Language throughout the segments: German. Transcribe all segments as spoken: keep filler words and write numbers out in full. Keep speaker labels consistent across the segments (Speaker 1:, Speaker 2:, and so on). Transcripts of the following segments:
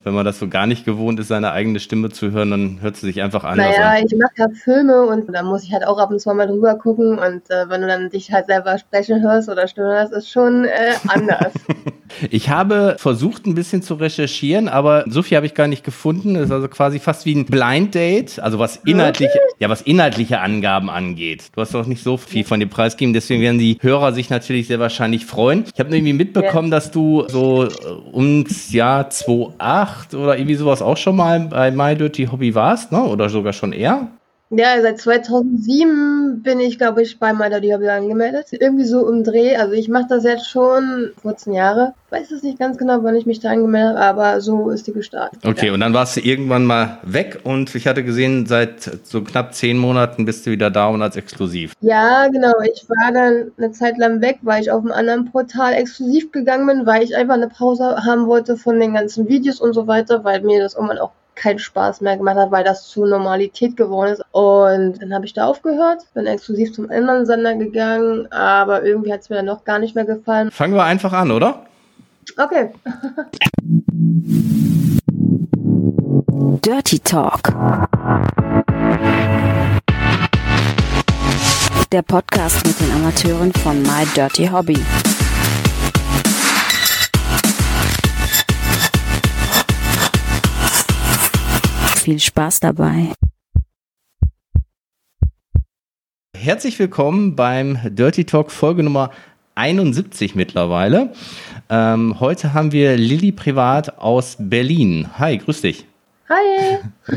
Speaker 1: Wenn man das so gar nicht gewohnt ist, seine eigene Stimme zu hören, dann hört sie sich einfach anders
Speaker 2: naja,
Speaker 1: an.
Speaker 2: Naja, ich mache ja Filme und da muss ich halt auch ab und zu mal drüber gucken und äh, wenn du dann dich halt selber sprechen hörst oder stimmen hörst, ist schon äh, anders.
Speaker 1: Ich habe versucht, ein bisschen zu recherchieren, aber so viel habe ich gar nicht gefunden. Das ist also quasi fast wie ein Blind Date, also was inhaltliche, ja, was inhaltliche Angaben angeht. Du hast doch nicht so viel von dem Preis gegeben, deswegen werden die Hörer sich natürlich sehr wahrscheinlich freuen. Ich habe irgendwie mitbekommen, ja. dass du so ums Jahr zweitausendacht oder irgendwie sowas auch schon mal bei My Dirty Hobby warst, ne? Oder sogar schon eher?
Speaker 2: Ja, seit zweitausendsieben bin ich, glaube ich, bei My Dirty Hobby angemeldet. Irgendwie so im Dreh. Also ich mache das jetzt schon vierzehn Jahre. Ich weiß es nicht ganz genau, wann ich mich da angemeldet habe, aber so ist die gestartet.
Speaker 1: Okay, ja. Und dann warst du irgendwann mal weg und ich hatte gesehen, seit so knapp zehn Monaten bist du wieder da und als exklusiv.
Speaker 2: Ja, genau. Ich war dann eine Zeit lang weg, weil ich auf einem anderen Portal exklusiv gegangen bin, weil ich einfach eine Pause haben wollte von den ganzen Videos und so weiter, weil mir das irgendwann auch keinen Spaß mehr gemacht hat, weil das zur Normalität geworden ist. Und dann habe ich da aufgehört, bin exklusiv zum anderen Sender gegangen, aber irgendwie hat es mir dann noch gar nicht mehr gefallen.
Speaker 1: Fangen wir einfach an, oder?
Speaker 2: Okay.
Speaker 3: Dirty Talk. Der Podcast mit den Amateuren von My Dirty Hobby. Viel Spaß dabei.
Speaker 1: Herzlich willkommen beim Dirty Talk Folge Nummer einundsiebzig mittlerweile. Ähm, heute haben wir Lilly Privat aus Berlin. Hi, grüß dich.
Speaker 2: Hi,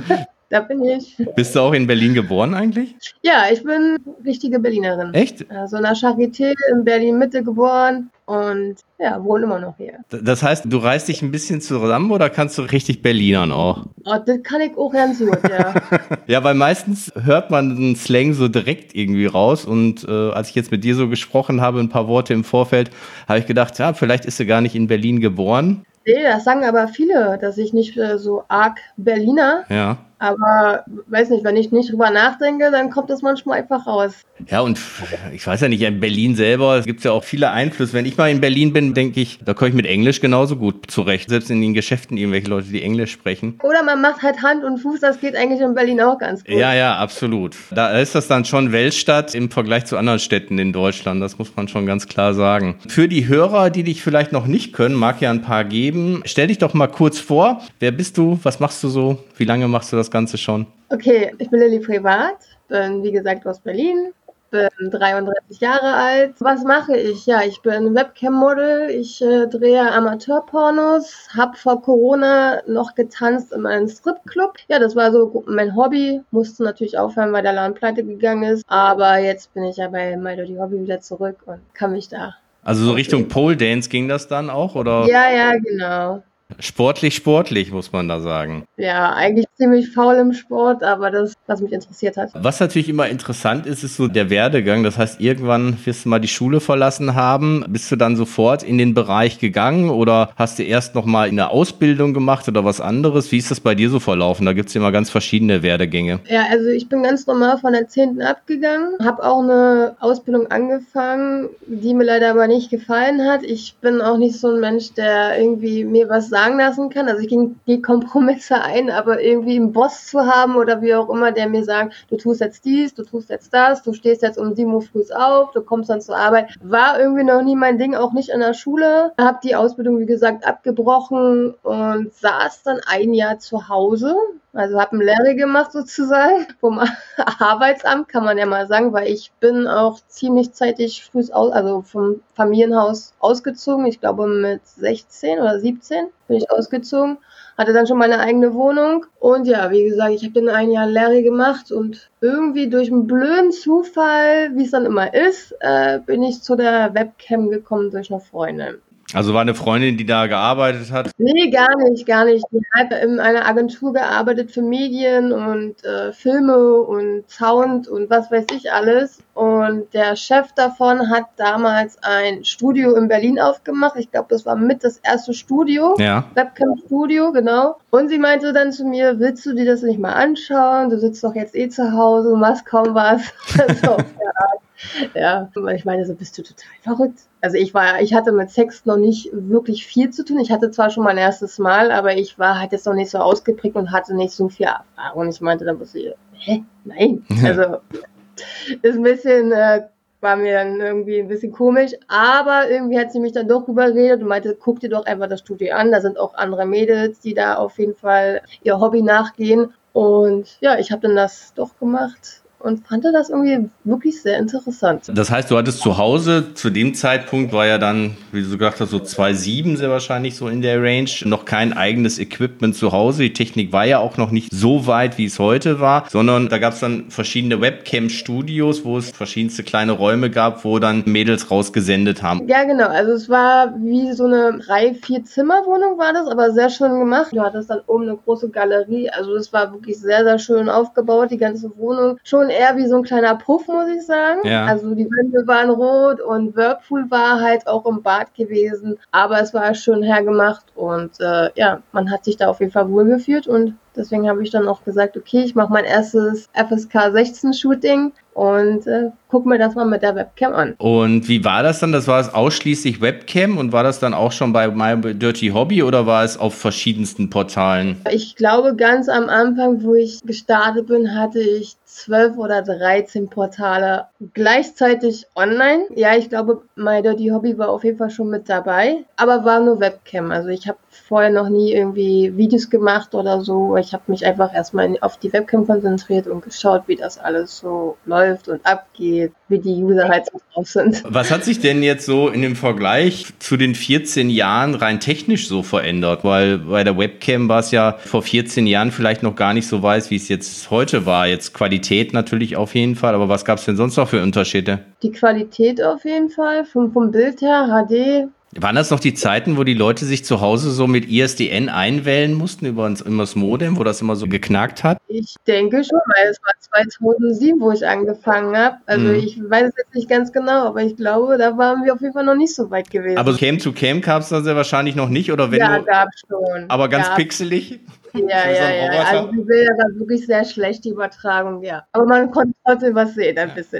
Speaker 2: da bin ich.
Speaker 1: Bist du auch in Berlin geboren eigentlich?
Speaker 2: Ja, ich bin richtige Berlinerin.
Speaker 1: Echt?
Speaker 2: Also in der Charité in Berlin-Mitte geboren und ja, wohne immer noch hier.
Speaker 1: Das heißt, du reißt dich ein bisschen zusammen oder kannst du richtig Berlinern auch?
Speaker 2: Oh, das kann ich auch ganz gut, ja.
Speaker 1: Ja, weil meistens hört man den Slang so direkt irgendwie raus und äh, als ich jetzt mit dir so gesprochen habe, ein paar Worte im Vorfeld, habe ich gedacht, ja, vielleicht ist du gar nicht in Berlin geboren.
Speaker 2: Nee, das sagen aber viele, dass ich nicht äh, so arg Berliner.
Speaker 1: Ja.
Speaker 2: Aber, weiß nicht, wenn ich nicht drüber nachdenke, dann kommt das manchmal einfach raus.
Speaker 1: Ja, und ich weiß ja nicht, in Berlin selber gibt es ja auch viele Einflüsse. Wenn ich mal in Berlin bin, denke ich, da komme ich mit Englisch genauso gut zurecht. Selbst in den Geschäften irgendwelche Leute, die Englisch sprechen.
Speaker 2: Oder man macht halt Hand und Fuß, das geht eigentlich in Berlin auch ganz gut.
Speaker 1: Ja, ja, absolut. Da ist das dann schon Weltstadt im Vergleich zu anderen Städten in Deutschland. Das muss man schon ganz klar sagen. Für die Hörer, die dich vielleicht noch nicht können, mag ja ein paar geben. Stell dich doch mal kurz vor. Wer bist du? Was machst du so? Wie lange machst du das Ganze schon?
Speaker 2: Okay, ich bin Lilly Privat, bin wie gesagt aus Berlin, bin dreiunddreißig Jahre alt. Was mache ich? Ja, ich bin Webcam-Model, ich äh, drehe Amateurpornos, habe vor Corona noch getanzt in meinem Stripclub. Ja, das war so mein Hobby, musste natürlich aufhören, weil der Laden pleite gegangen ist. Aber jetzt bin ich ja bei My Dirty Hobby wieder zurück und kann mich da...
Speaker 1: Also so Richtung Pole Dance ging das dann auch, oder?
Speaker 2: Ja, ja, genau.
Speaker 1: Sportlich, sportlich, muss man da sagen.
Speaker 2: Ja, eigentlich ziemlich faul im Sport, aber das, was mich interessiert hat.
Speaker 1: Was natürlich immer interessant ist, ist so der Werdegang. Das heißt, irgendwann wirst du mal die Schule verlassen haben. Bist du dann sofort in den Bereich gegangen oder hast du erst noch mal eine Ausbildung gemacht oder was anderes? Wie ist das bei dir so verlaufen? Da gibt es immer ganz verschiedene Werdegänge.
Speaker 2: Ja, also ich bin ganz normal von der zehnten abgegangen, habe auch eine Ausbildung angefangen, die mir leider aber nicht gefallen hat. Ich bin auch nicht so ein Mensch, der irgendwie mir was sagen lassen kann. Also ich ging die Kompromisse ein, aber irgendwie einen Boss zu haben oder wie auch immer, der mir sagt, du tust jetzt dies, du tust jetzt das, du stehst jetzt um sieben Uhr früh auf, du kommst dann zur Arbeit, war irgendwie noch nie mein Ding, auch nicht in der Schule. Habe die Ausbildung, wie gesagt, abgebrochen und saß dann ein Jahr zu Hause. Also habe ein Lehre gemacht sozusagen vom Arbeitsamt, kann man ja mal sagen, weil ich bin auch ziemlich zeitig früh aus, also vom Familienhaus ausgezogen. Ich glaube mit sechzehn oder siebzehn bin ich ausgezogen, hatte dann schon meine eigene Wohnung und ja, wie gesagt, ich habe dann ein Jahr Lehre gemacht und irgendwie durch einen blöden Zufall, wie es dann immer ist, äh, bin ich zu der Webcam gekommen durch eine Freundin.
Speaker 1: Also war eine Freundin, die da gearbeitet hat?
Speaker 2: Nee, gar nicht, gar nicht. Die hat in einer Agentur gearbeitet für Medien und äh, Filme und Sound und was weiß ich alles. Und der Chef davon hat damals ein Studio in Berlin aufgemacht. Ich glaube, das war mit das erste Studio.
Speaker 1: Ja.
Speaker 2: Webcam-Studio, genau. Und sie meinte dann zu mir, willst du dir das nicht mal anschauen? Du sitzt doch jetzt eh zu Hause, machst kaum was. So, ja. Ja, ich meine, so bist du total verrückt. Also ich war, ich hatte mit Sex noch nicht wirklich viel zu tun. Ich hatte zwar schon mein erstes Mal, aber ich war halt jetzt noch nicht so ausgeprägt und hatte nicht so viel Erfahrung. Ich meinte, dann muss ich, hä? Nein. Also ist ein bisschen, äh, war mir dann irgendwie ein bisschen komisch, aber irgendwie hat sie mich dann doch überredet und meinte, guck dir doch einfach das Studio an. Da sind auch andere Mädels, die da auf jeden Fall ihr Hobby nachgehen. Und ja, ich habe dann das doch gemacht und fand das irgendwie wirklich sehr interessant.
Speaker 1: Das heißt, du hattest zu Hause, zu dem Zeitpunkt war ja dann, wie du gesagt hast, so zwei Komma sieben sehr wahrscheinlich so in der Range, noch kein eigenes Equipment zu Hause. Die Technik war ja auch noch nicht so weit, wie es heute war, sondern da gab es dann verschiedene Webcam-Studios, wo es verschiedenste kleine Räume gab, wo dann Mädels rausgesendet haben.
Speaker 2: Ja, genau. Also es war wie so eine drei-, vier-Zimmer-Wohnung war das, aber sehr schön gemacht. Du hattest dann oben eine große Galerie. Also es war wirklich sehr, sehr schön aufgebaut, die ganze Wohnung. Schon eher wie so ein kleiner Puff, muss ich sagen.
Speaker 1: Ja.
Speaker 2: Also die Wände waren rot und Whirlpool war halt auch im Bad gewesen. Aber es war schön hergemacht und äh, ja, man hat sich da auf jeden Fall wohlgefühlt und deswegen habe ich dann auch gesagt, okay, ich mache mein erstes F S K sechzehn Shooting und äh, guck mir das mal mit der Webcam an.
Speaker 1: Und wie war das dann? Das war es ausschließlich Webcam und war das dann auch schon bei My Dirty Hobby oder war es auf verschiedensten Portalen?
Speaker 2: Ich glaube, ganz am Anfang, wo ich gestartet bin, hatte ich zwölf oder dreizehn Portale gleichzeitig online. Ja, ich glaube, My Dirty Hobby war auf jeden Fall schon mit dabei, aber war nur Webcam. Also ich habe vorher noch nie irgendwie Videos gemacht oder so. Ich habe mich einfach erstmal auf die Webcam konzentriert und geschaut, wie das alles so läuft und abgeht, wie die User halt so drauf sind.
Speaker 1: Was hat sich denn jetzt so in dem Vergleich zu den vierzehn Jahren rein technisch so verändert? Weil bei der Webcam war es ja vor vierzehn Jahren vielleicht noch gar nicht so weiß, wie es jetzt heute war. Jetzt Qualität natürlich auf jeden Fall, aber was gab es denn sonst noch für Unterschiede?
Speaker 2: Die Qualität auf jeden Fall, vom, vom Bild her, H D.
Speaker 1: Waren das noch die Zeiten, wo die Leute sich zu Hause so mit I S D N einwählen mussten über das Modem, wo das immer so geknackt hat?
Speaker 2: Ich denke schon, weil es war zweitausendsieben, wo ich angefangen habe. Also mhm. ich weiß es jetzt nicht ganz genau, aber ich glaube, da waren wir auf jeden Fall noch nicht so weit gewesen.
Speaker 1: Aber Cam to Cam gab es dann sehr wahrscheinlich noch nicht, oder wenn
Speaker 2: ja,
Speaker 1: du,
Speaker 2: gab es schon.
Speaker 1: Aber ganz
Speaker 2: gab.
Speaker 1: pixelig?
Speaker 2: Ja, ja, ja. Also die Bilder waren wirklich sehr schlecht, die Übertragung, ja. Aber man konnte trotzdem was sehen, ein bisschen.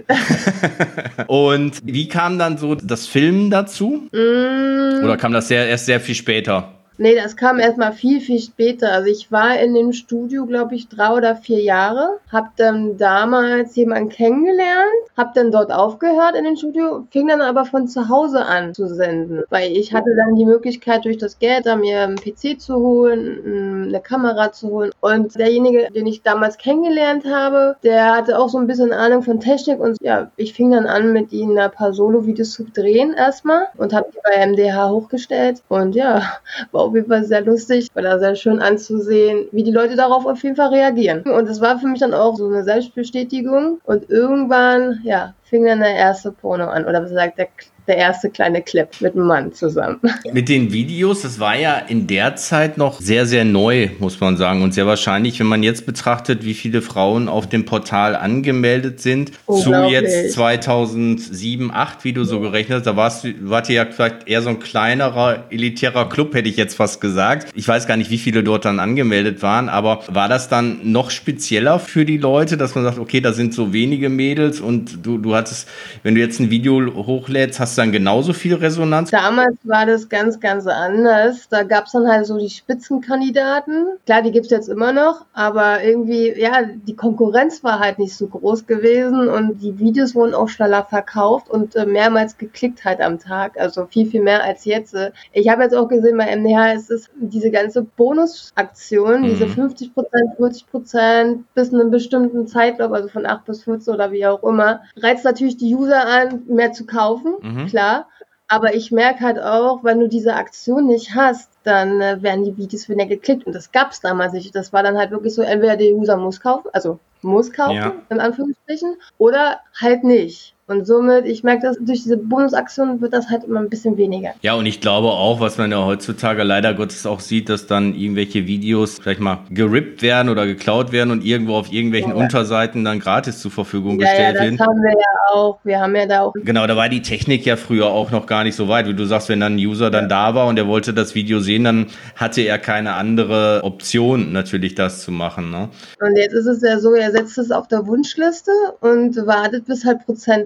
Speaker 1: Und wie kam dann so das Filmen dazu?
Speaker 2: Mm.
Speaker 1: Oder kam das sehr, erst sehr viel später?
Speaker 2: Nee, das kam erstmal viel, viel später. Also ich war in dem Studio, glaube ich, drei oder vier Jahre. Hab dann damals jemanden kennengelernt, hab dann dort aufgehört in dem Studio, fing dann aber von zu Hause an zu senden. Weil ich hatte dann die Möglichkeit, durch das Geld da mir einen P C zu holen, eine Kamera zu holen. Und derjenige, den ich damals kennengelernt habe, der hatte auch so ein bisschen Ahnung von Technik. Und ja, ich fing dann an, mit ihm ein paar Solo-Videos zu drehen erstmal und hab die bei M D H hochgestellt. Und ja, war auf jeden Fall sehr lustig, war da sehr schön anzusehen, wie die Leute darauf auf jeden Fall reagieren. Und es war für mich dann auch so eine Selbstbestätigung. Und irgendwann, ja, fing dann der erste Porno an. Oder was sagt der der erste kleine Clip mit einem Mann zusammen.
Speaker 1: Mit den Videos, das war ja in der Zeit noch sehr, sehr neu, muss man sagen. Und sehr wahrscheinlich, wenn man jetzt betrachtet, wie viele Frauen auf dem Portal angemeldet sind, zu jetzt zweitausendsieben, acht, wie du so gerechnet hast, da warst du, wart ihr ja vielleicht eher so ein kleinerer, elitärer Club, hätte ich jetzt fast gesagt. Ich weiß gar nicht, wie viele dort dann angemeldet waren, aber war das dann noch spezieller für die Leute, dass man sagt, okay, da sind so wenige Mädels und du, du hattest, wenn du jetzt ein Video hochlädst, hast dann genauso viel Resonanz?
Speaker 2: Damals war das ganz, ganz anders. Da gab es dann halt so die Spitzenkandidaten. Klar, die gibt es jetzt immer noch, aber irgendwie, ja, die Konkurrenz war halt nicht so groß gewesen und die Videos wurden auch schneller verkauft und äh, mehrmals geklickt halt am Tag. Also viel, viel mehr als jetzt. Ich habe jetzt auch gesehen bei M D H, es ist diese ganze Bonusaktion, mhm. diese fünfzig Prozent, vierzig Prozent bis in einem bestimmten Zeitlauf, also von acht bis vierzehn oder wie auch immer, reizt natürlich die User an, mehr zu kaufen. Mhm. Klar, aber ich merke halt auch, wenn du diese Aktion nicht hast, dann äh, werden die Videos weniger geklickt und das gab es damals nicht. Das war dann halt wirklich so, entweder der User muss kaufen, also muss kaufen, ja. in Anführungsstrichen, oder halt nicht. Und somit, ich merke, dass durch diese Bonusaktion wird das halt immer ein bisschen weniger.
Speaker 1: Ja, und ich glaube auch, was man ja heutzutage leider Gottes auch sieht, dass dann irgendwelche Videos vielleicht mal gerippt werden oder geklaut werden und irgendwo auf irgendwelchen ja. Unterseiten dann gratis zur Verfügung
Speaker 2: ja,
Speaker 1: gestellt werden.
Speaker 2: Ja, das haben wir ja auch. Wir haben ja da auch...
Speaker 1: Genau, da war die Technik ja früher auch noch gar nicht so weit. Wie du sagst, wenn dann ein User dann ja. da war und er wollte das Video sehen, dann hatte er keine andere Option, natürlich das zu machen. Ne?
Speaker 2: Und jetzt ist es ja so, er setzt es auf der Wunschliste und wartet, bis halt Prozente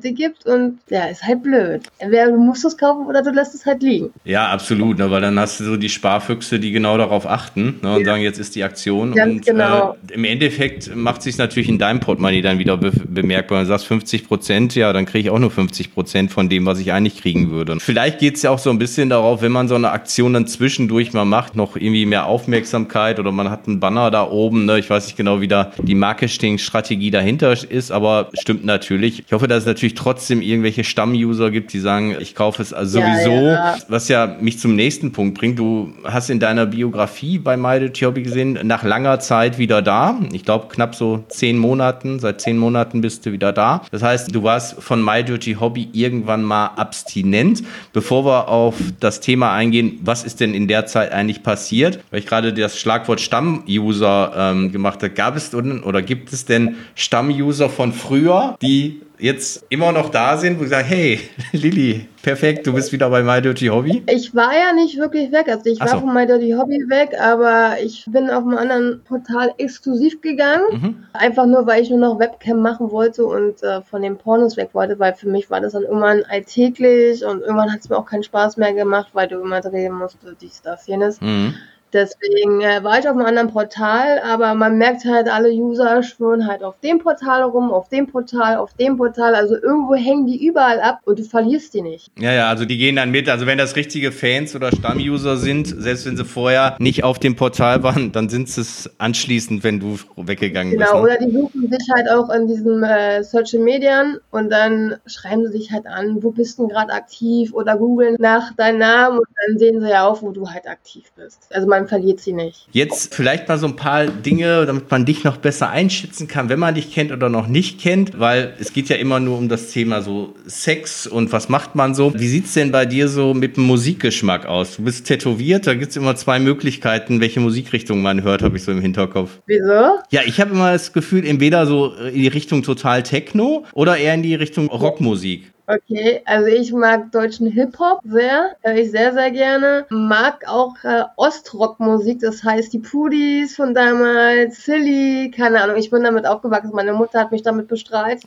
Speaker 2: Pakete gibt und ja, ist halt blöd. Entweder du musst es kaufen oder du lässt es halt liegen.
Speaker 1: Ja, absolut, ne, weil dann hast du so die Sparfüchse, die genau darauf achten, ne, und ja. sagen, jetzt ist die Aktion.
Speaker 2: Ganz
Speaker 1: und
Speaker 2: genau.
Speaker 1: äh, im Endeffekt macht sich natürlich in deinem Portemonnaie dann wieder be- bemerkbar. Wenn du sagst fünfzig Prozent, ja, dann kriege ich auch nur fünfzig Prozent von dem, was ich eigentlich kriegen würde. Und vielleicht geht es ja auch so ein bisschen darauf, wenn man so eine Aktion dann zwischendurch mal macht, noch irgendwie mehr Aufmerksamkeit oder man hat einen Banner da oben, ne, ich weiß nicht genau, wie da die Marketingstrategie dahinter ist, aber stimmt natürlich. Ich hoffe, dass es natürlich trotzdem irgendwelche Stammuser gibt, die sagen, ich kaufe es also sowieso, ja, ja. was ja mich zum nächsten Punkt bringt. Du hast in deiner Biografie bei My Dirty Hobby gesehen, nach langer Zeit wieder da. Ich glaube, knapp so zehn Monaten, seit zehn Monaten bist du wieder da. Das heißt, du warst von My Dirty Hobby irgendwann mal abstinent. Bevor wir auf das Thema eingehen, was ist denn in der Zeit eigentlich passiert? Weil ich gerade das Schlagwort Stammuser ähm, gemacht habe. Gab es oder gibt es denn Stammuser von früher, die jetzt immer noch da sind, wo ich sage, hey, Lilly, perfekt, du bist wieder bei My Dirty Hobby?
Speaker 2: Ich war ja nicht wirklich weg, also ich Ach war so. von My Dirty Hobby weg, aber ich bin auf einem anderen Portal exklusiv gegangen, mhm. einfach nur, weil ich nur noch Webcam machen wollte und äh, von den Pornos weg wollte, weil für mich war das dann irgendwann alltäglich und irgendwann hat es mir auch keinen Spaß mehr gemacht, weil du immer drehen musst, dies, das, jenes. Mhm. Deswegen äh, war ich auf einem anderen Portal, aber man merkt halt, alle User schwören halt auf dem Portal rum, auf dem Portal, auf dem Portal, also irgendwo hängen die überall ab und du verlierst die nicht.
Speaker 1: Ja, ja, also die gehen dann mit, also wenn das richtige Fans oder Stammuser sind, selbst wenn sie vorher nicht auf dem Portal waren, dann sind sie es anschließend, wenn du weggegangen
Speaker 2: genau,
Speaker 1: bist.
Speaker 2: Genau, ne? Oder die suchen sich halt auch in diesen äh, Social Medien und dann schreiben sie dich halt an, wo bist du gerade aktiv oder googeln nach deinem Namen und dann sehen sie ja auch, wo du halt aktiv bist. Also man verliert sie nicht.
Speaker 1: Jetzt vielleicht mal so ein paar Dinge, damit man dich noch besser einschätzen kann, wenn man dich kennt oder noch nicht kennt, weil es geht ja immer nur um das Thema so Sex und was macht man so. Wie sieht's denn bei dir so mit dem Musikgeschmack aus? Du bist tätowiert, da gibt's immer zwei Möglichkeiten, welche Musikrichtung man hört, habe ich so im Hinterkopf.
Speaker 2: Wieso?
Speaker 1: Ja, ich habe immer das Gefühl, entweder so in die Richtung total Techno oder eher in die Richtung Rockmusik.
Speaker 2: Okay, also ich mag deutschen Hip-Hop sehr, höre ich sehr, sehr gerne. Mag auch äh, Ostrock-Musik, das heißt die Pudis von damals, Silly, keine Ahnung, ich bin damit aufgewachsen, meine Mutter hat mich damit bestrahlt.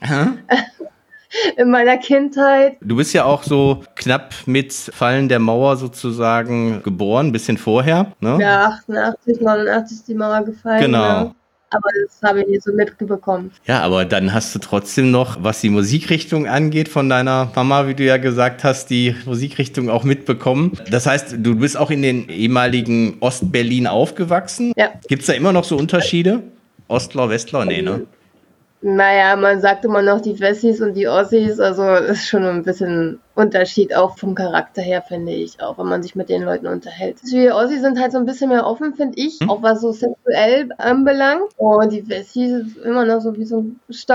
Speaker 2: In meiner Kindheit.
Speaker 1: Du bist ja auch so knapp mit Fallen der Mauer sozusagen geboren, ein bisschen vorher, ne?
Speaker 2: Ja, achtundachtzig, neunundachtzig ist die Mauer gefallen.
Speaker 1: Genau.
Speaker 2: Ja. Aber das habe ich nicht so mitbekommen.
Speaker 1: Ja, aber dann hast du trotzdem noch, was die Musikrichtung angeht, von deiner Mama, wie du ja gesagt hast, die Musikrichtung auch mitbekommen. Das heißt, du bist auch in den ehemaligen Ostberlin aufgewachsen.
Speaker 2: Ja.
Speaker 1: Gibt es da immer noch so Unterschiede? Ostler, Westler? Nee, ne?
Speaker 2: Naja, man sagt immer noch die Wessis und die Ossis, also das ist schon ein bisschen Unterschied, auch vom Charakter her, finde ich, auch wenn man sich mit den Leuten unterhält. Die Ossis sind halt so ein bisschen mehr offen, finde ich, hm? auch was so sexuell anbelangt. Und die Wessis ist immer noch so wie so ein Stock.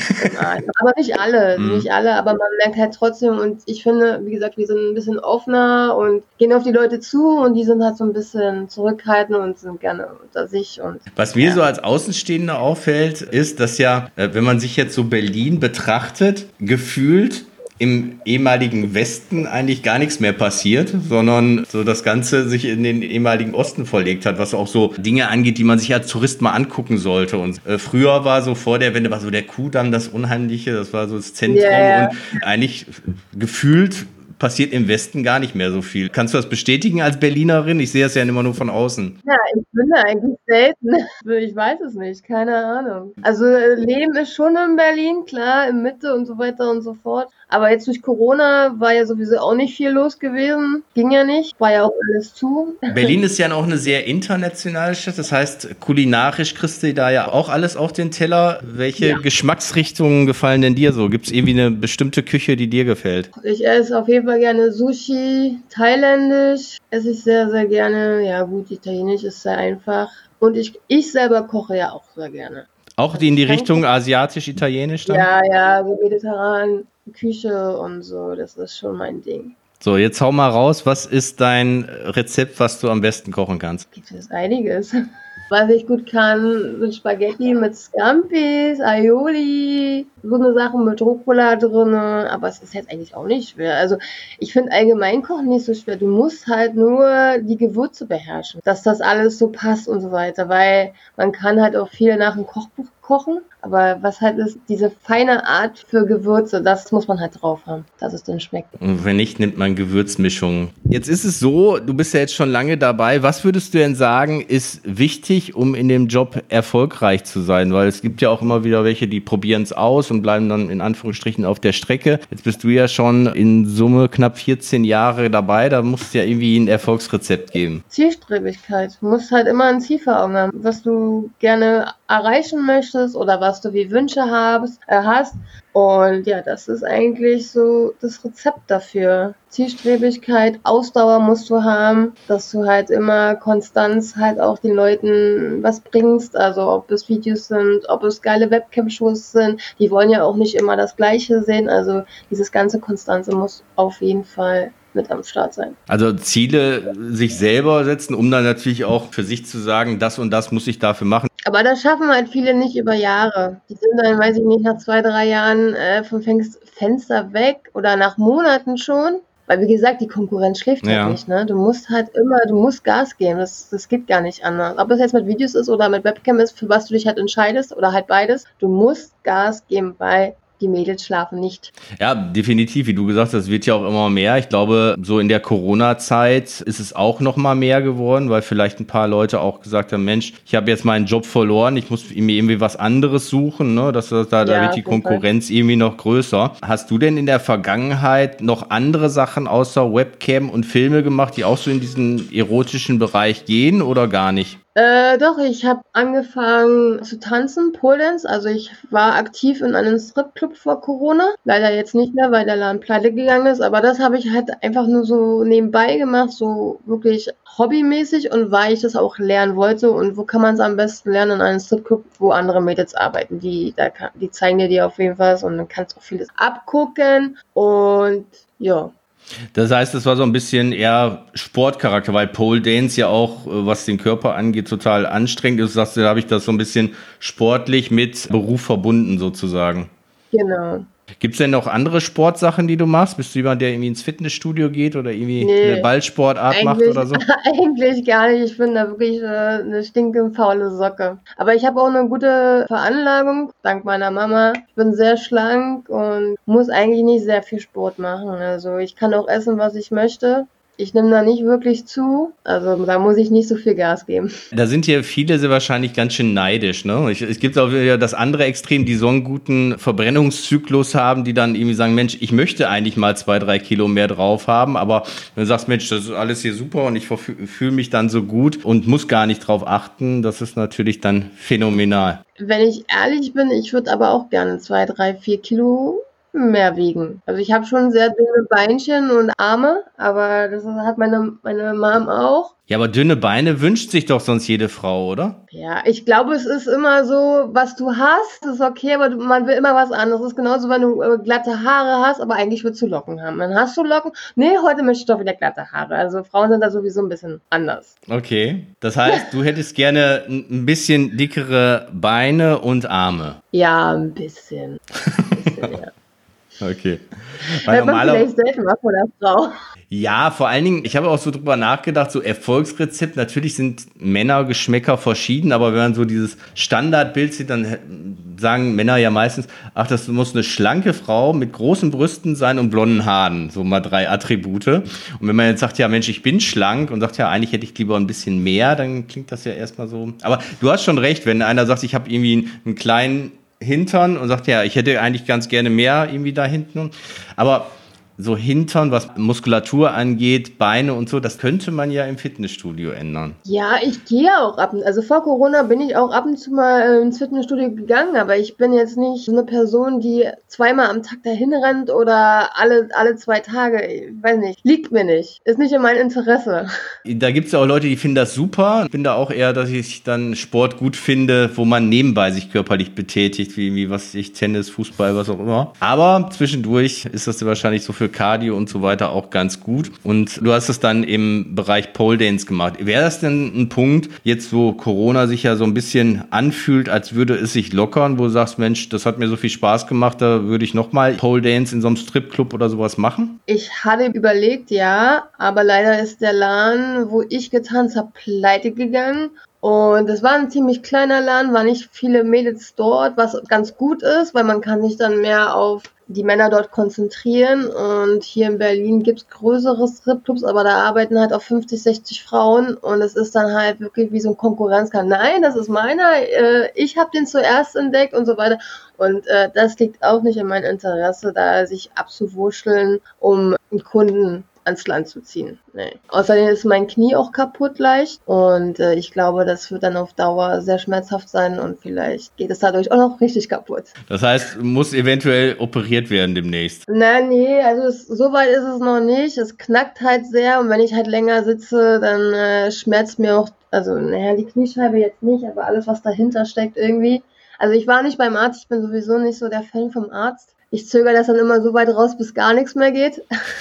Speaker 2: Aber nicht alle, hm. nicht alle, aber man merkt halt trotzdem und ich finde, wie gesagt, wir sind ein bisschen offener und gehen auf die Leute zu und die sind halt so ein bisschen zurückhaltend und sind gerne unter sich. Und
Speaker 1: was mir ja. so als Außenstehender auffällt, ist, dass ja, wenn man sich jetzt so Berlin betrachtet, gefühlt im ehemaligen Westen eigentlich gar nichts mehr passiert, sondern so das Ganze sich in den ehemaligen Osten verlegt hat, was auch so Dinge angeht, die man sich als Tourist mal angucken sollte. Und äh, früher war so vor der Wende war so der Kuhdamm das Unheimliche, das war so das Zentrum yeah. und eigentlich gefühlt passiert im Westen gar nicht mehr so viel. Kannst du das bestätigen als Berlinerin? Ich sehe es ja immer nur von außen.
Speaker 2: Ja, ich bin da eigentlich selten. Ich weiß es nicht, keine Ahnung. Also Leben ist schon in Berlin, klar, in Mitte und so weiter und so fort. Aber jetzt durch Corona war ja sowieso auch nicht viel los gewesen. Ging ja nicht, war ja auch alles zu.
Speaker 1: Berlin ist ja auch eine sehr internationale Stadt. Das heißt, kulinarisch kriegst du da ja auch alles auf den Teller. Welche ja. Geschmacksrichtungen gefallen denn dir so? Gibt es irgendwie eine bestimmte Küche, die dir gefällt?
Speaker 2: Ich esse auf jeden Fall gerne Sushi, thailändisch esse ich sehr, sehr gerne. Ja gut, italienisch ist sehr einfach. Und ich, ich selber koche ja auch sehr gerne.
Speaker 1: Auch die in die Richtung asiatisch-italienisch dann?
Speaker 2: Ja, ja, so mediterran Küche und so, das ist schon mein Ding.
Speaker 1: So, jetzt hau mal raus, was ist dein Rezept, was du am besten kochen kannst?
Speaker 2: Gibt es einiges. Was ich gut kann, sind Spaghetti mit Scampis, Aioli, so eine Sachen mit Rucola drin, aber es ist jetzt eigentlich auch nicht schwer. Also ich finde allgemein Kochen nicht so schwer. Du musst halt nur die Gewürze beherrschen, dass das alles so passt und so weiter, weil man kann halt auch viel nach dem Kochbuch kochen. Aber was halt ist, diese feine Art für Gewürze, das muss man halt drauf haben, dass es dann schmeckt.
Speaker 1: Und wenn nicht, nimmt man Gewürzmischungen. Jetzt ist es so, du bist ja jetzt schon lange dabei. Was würdest du denn sagen, ist wichtig, um in dem Job erfolgreich zu sein? Weil es gibt ja auch immer wieder welche, die probieren es aus und bleiben dann in Anführungsstrichen auf der Strecke. Jetzt bist du ja schon in Summe knapp vierzehn Jahre dabei. Da muss es ja irgendwie ein Erfolgsrezept geben.
Speaker 2: Zielstrebigkeit. Du musst halt immer ein Ziel vor Augen haben, was du gerne erreichen möchtest oder was du wie Wünsche hast, äh, hast. Und ja, das ist eigentlich so das Rezept dafür. Zielstrebigkeit, Ausdauer musst du haben, dass du halt immer Konstanz halt auch den Leuten was bringst. Also ob es Videos sind, ob es geile Webcam-Shows sind. Die wollen ja auch nicht immer das Gleiche sehen. Also dieses ganze Konstanze muss auf jeden Fall mit am Start sein.
Speaker 1: Also Ziele sich selber setzen, um dann natürlich auch für sich zu sagen, das und das muss ich dafür machen.
Speaker 2: Aber das schaffen halt viele nicht über Jahre. Die sind dann, weiß ich nicht, nach zwei, drei Jahren äh, vom Fenster weg oder nach Monaten schon. Weil, wie gesagt, die Konkurrenz schläft halt
Speaker 1: ja.
Speaker 2: nicht, ne? Du musst halt immer, du musst Gas geben. Das, das geht gar nicht anders. Ob es jetzt mit Videos ist oder mit Webcam ist, für was du dich halt entscheidest oder halt beides. Du musst Gas geben, weil die Mädels schlafen nicht.
Speaker 1: Ja, definitiv, wie du gesagt hast, das wird ja auch immer mehr. Ich glaube, so in der Corona-Zeit ist es auch noch mal mehr geworden, weil vielleicht ein paar Leute auch gesagt haben, Mensch, ich habe jetzt meinen Job verloren, ich muss mir irgendwie was anderes suchen, ne? Das, da, da
Speaker 2: Ja,
Speaker 1: wird die
Speaker 2: auf jeden
Speaker 1: Konkurrenz irgendwie noch größer. Hast du denn in der Vergangenheit noch andere Sachen außer Webcam und Filme gemacht, die auch so in diesen erotischen Bereich gehen oder gar nicht?
Speaker 2: Äh, doch, ich habe angefangen zu tanzen, Pole Dance. Also ich war aktiv in einem Stripclub vor Corona. Leider jetzt nicht mehr, weil der Laden pleite gegangen ist. Aber das habe ich halt einfach nur so nebenbei gemacht, so wirklich hobbymäßig und weil ich das auch lernen wollte. Und wo kann man es am besten lernen? In einem Stripclub, wo andere Mädels arbeiten. Die, da kann, die zeigen dir, dir auf jeden Fall was und dann kannst du auch vieles abgucken. Und ja.
Speaker 1: Das heißt, es war so ein bisschen eher Sportcharakter, weil Pole Dance ja auch, was den Körper angeht, total anstrengend ist. Du sagst, da habe ich das so ein bisschen sportlich mit Beruf verbunden sozusagen.
Speaker 2: Genau.
Speaker 1: Gibt es denn noch andere Sportsachen, die du machst? Bist du jemand, der irgendwie ins Fitnessstudio geht oder irgendwie
Speaker 2: Nee,
Speaker 1: eine Ballsportart
Speaker 2: eigentlich,
Speaker 1: macht oder so?
Speaker 2: Eigentlich gar nicht. Ich bin da wirklich äh, eine stinkende faule Socke. Aber ich habe auch eine gute Veranlagung, dank meiner Mama. Ich bin sehr schlank und muss eigentlich nicht sehr viel Sport machen. Also ich kann auch essen, was ich möchte. Ich nehme da nicht wirklich zu, also da muss ich nicht so viel Gas geben.
Speaker 1: Da sind hier viele sehr wahrscheinlich ganz schön neidisch, ne? Ich, es gibt auch wieder das andere Extrem, die so einen guten Verbrennungszyklus haben, die dann irgendwie sagen, Mensch, ich möchte eigentlich mal zwei, drei Kilo mehr drauf haben, aber wenn du sagst, Mensch, das ist alles hier super und ich fühle mich dann so gut und muss gar nicht drauf achten, das ist natürlich dann phänomenal.
Speaker 2: Wenn ich ehrlich bin, ich würde aber auch gerne zwei, drei, vier Kilo mehr wiegen. Also ich habe schon sehr dünne Beinchen und Arme, aber das hat meine, meine Mom auch.
Speaker 1: Ja, aber dünne Beine wünscht sich doch sonst jede Frau, oder?
Speaker 2: Ja, ich glaube, es ist immer so, was du hast, ist okay, aber du, man will immer was anderes. Es ist genauso, wenn du äh, glatte Haare hast, aber eigentlich willst du Locken haben. Dann hast du Locken. Nee, heute möchte ich doch wieder glatte Haare. Also Frauen sind da sowieso ein bisschen anders.
Speaker 1: Okay, das heißt, du hättest gerne ein bisschen dickere Beine und Arme.
Speaker 2: Ja, ein bisschen. Ein bisschen, ja.
Speaker 1: Okay.
Speaker 2: Weil man vielleicht selten mal von der Frau.
Speaker 1: Ja, vor allen Dingen, ich habe auch so drüber nachgedacht, so Erfolgsrezept, natürlich sind Männergeschmäcker verschieden, aber wenn man so dieses Standardbild sieht, dann sagen Männer ja meistens, ach, das muss eine schlanke Frau mit großen Brüsten sein und blonden Haaren, so mal drei Attribute. Und wenn man jetzt sagt, ja Mensch, ich bin schlank und sagt, ja, eigentlich hätte ich lieber ein bisschen mehr, dann klingt das ja erstmal so. Aber du hast schon recht, wenn einer sagt, ich habe irgendwie einen, einen kleinen Hintern und sagt, ja, ich hätte eigentlich ganz gerne mehr irgendwie da hinten. Aber so Hintern, was Muskulatur angeht, Beine und so, das könnte man ja im Fitnessstudio ändern.
Speaker 2: Ja, ich gehe auch ab und also vor Corona bin ich auch ab und zu mal ins Fitnessstudio gegangen, aber ich bin jetzt nicht so eine Person, die zweimal am Tag dahin rennt oder alle, alle zwei Tage, ich weiß nicht, liegt mir nicht, ist nicht in meinem Interesse.
Speaker 1: Da gibt es ja auch Leute, die finden das super. Ich bin da auch eher, dass ich dann Sport gut finde, wo man nebenbei sich körperlich betätigt, wie, wie was ich, Tennis, Fußball, was auch immer. Aber zwischendurch ist das wahrscheinlich so für Cardio und so weiter auch ganz gut. Und du hast es dann im Bereich Pole Dance gemacht. Wäre das denn ein Punkt, jetzt wo Corona sich ja so ein bisschen anfühlt, als würde es sich lockern, wo du sagst, Mensch, das hat mir so viel Spaß gemacht, da würde ich nochmal Pole Dance in so einem Stripclub oder sowas machen?
Speaker 2: Ich hatte überlegt, ja, aber leider ist der Laden, wo ich getanzt habe, pleite gegangen. Und es war ein ziemlich kleiner Laden, war nicht viele Mädels dort, was ganz gut ist, weil man kann sich dann mehr auf die Männer dort konzentrieren. Und hier in Berlin gibt's größere Stripclubs, aber da arbeiten halt auch fünfzig, sechzig Frauen und es ist dann halt wirklich wie so ein Konkurrenzkampf. Nein, das ist meiner, äh, ich habe den zuerst entdeckt und so weiter. Und äh, das liegt auch nicht in meinem Interesse, da sich abzuwurschteln, um einen Kunden ans Land zu ziehen. Nee. Außerdem ist mein Knie auch kaputt leicht und äh, ich glaube, das wird dann auf Dauer sehr schmerzhaft sein und vielleicht geht es dadurch auch noch richtig kaputt.
Speaker 1: Das heißt, muss eventuell operiert werden demnächst.
Speaker 2: Nein, nee, also es, so weit ist es noch nicht. Es knackt halt sehr und wenn ich halt länger sitze, dann äh, schmerzt mir auch, also naja, die Kniescheibe jetzt nicht, aber alles, was dahinter steckt irgendwie. Also ich war nicht beim Arzt, ich bin sowieso nicht so der Fan vom Arzt. Ich zögere das dann immer so weit raus, bis gar nichts mehr geht.